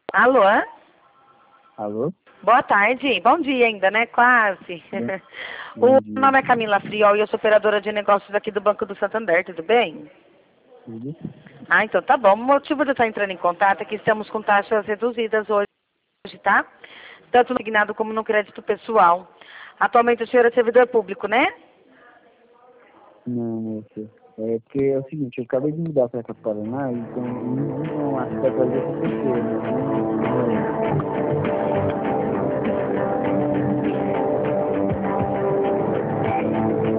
Alô? Alô? Boa tarde. Bom dia ainda, né? Quase. Bom O dia. nome é Camila Friol e eu sou operadora de negócios aqui do Banco do Santander, tudo bem? Tudo? Ah, então tá bom. O motivo de eu estar entrando em contato é que estamos com taxas reduzidas hoje, tá? Tanto no assignado como no crédito pessoal. Atualmente o senhor é servidor público, né? Não, moça. É porque é o seguinte, eu acabei de mudar para cá para Paraná, então não acho que atualizou com a pessoa, né? Não é isso.